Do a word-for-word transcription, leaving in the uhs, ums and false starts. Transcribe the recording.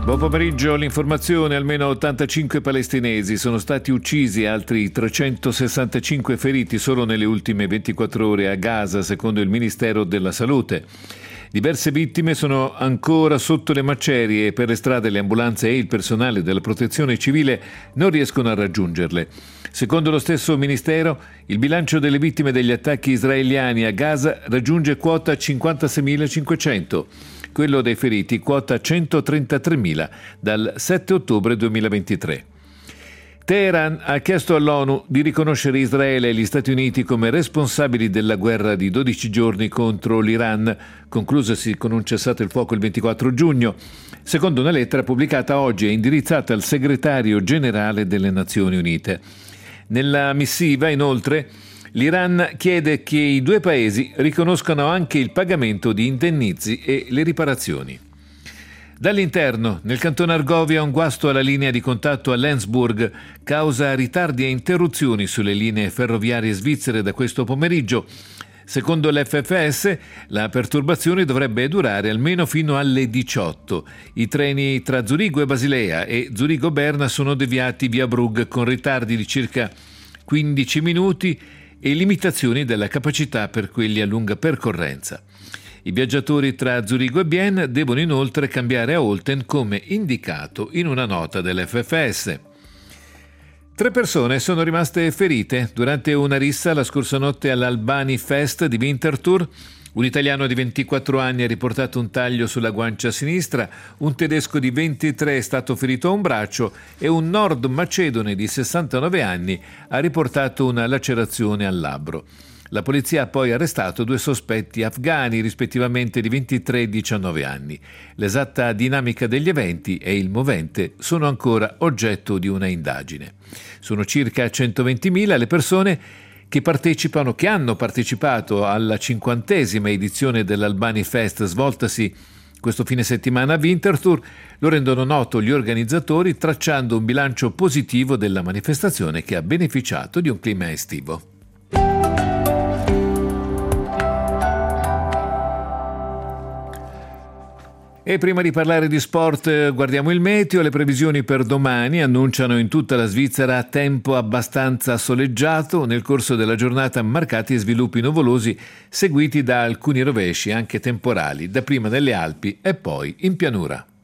Buon pomeriggio, l'informazione: almeno ottantacinque palestinesi sono stati uccisi, altri trecentosessantacinque feriti solo nelle ultime ventiquattro ore a Gaza, secondo il Ministero della Salute. Diverse vittime sono ancora sotto le macerie e per le strade le ambulanze e il personale della protezione civile non riescono a raggiungerle. Secondo lo stesso Ministero, il bilancio delle vittime degli attacchi israeliani a Gaza raggiunge quota cinquantaseimilacinquecento. Quello dei feriti quota centotrentatremila dal sette ottobre duemilaventitré. Teheran ha chiesto all'ONU di riconoscere Israele e gli Stati Uniti come responsabili della guerra di dodici giorni contro l'Iran, conclusasi con un cessate il fuoco il ventiquattro giugno, secondo una lettera pubblicata oggi e indirizzata al segretario generale delle Nazioni Unite. Nella missiva, inoltre, l'Iran chiede che i due paesi riconoscano anche il pagamento di indennizzi e le riparazioni. Dall'interno, nel cantone Argovia, un guasto alla linea di contatto a Lenzburg causa ritardi e interruzioni sulle linee ferroviarie svizzere da questo pomeriggio. Secondo l'F F S, la perturbazione dovrebbe durare almeno fino alle diciotto. I treni tra Zurigo e Basilea e Zurigo-Berna sono deviati via Brugg con ritardi di circa quindici minuti e limitazioni della capacità per quelli a lunga percorrenza. I viaggiatori tra Zurigo e Bienne devono inoltre cambiare a Olten come indicato in una nota dell'F F S. Tre persone sono rimaste ferite durante una rissa la scorsa notte all'Albani Fest di Winterthur. Un italiano di ventiquattro anni ha riportato un taglio sulla guancia sinistra, un tedesco di ventitré è stato ferito a un braccio e un nord macedone di sessantanove anni ha riportato una lacerazione al labbro. La polizia ha poi arrestato due sospetti afghani, rispettivamente di ventitré e diciannove anni. L'esatta dinamica degli eventi e il movente sono ancora oggetto di una indagine. Sono circa centoventimila le persone che partecipano, che hanno partecipato alla cinquantesima edizione dell'Albani Fest svoltasi questo fine settimana a Winterthur. Lo rendono noto gli organizzatori tracciando un bilancio positivo della manifestazione che ha beneficiato di un clima estivo. E prima di parlare di sport guardiamo il meteo. Le previsioni per domani annunciano in tutta la Svizzera tempo abbastanza soleggiato, nel corso della giornata marcati sviluppi nuvolosi seguiti da alcuni rovesci anche temporali, dapprima nelle Alpi e poi in pianura.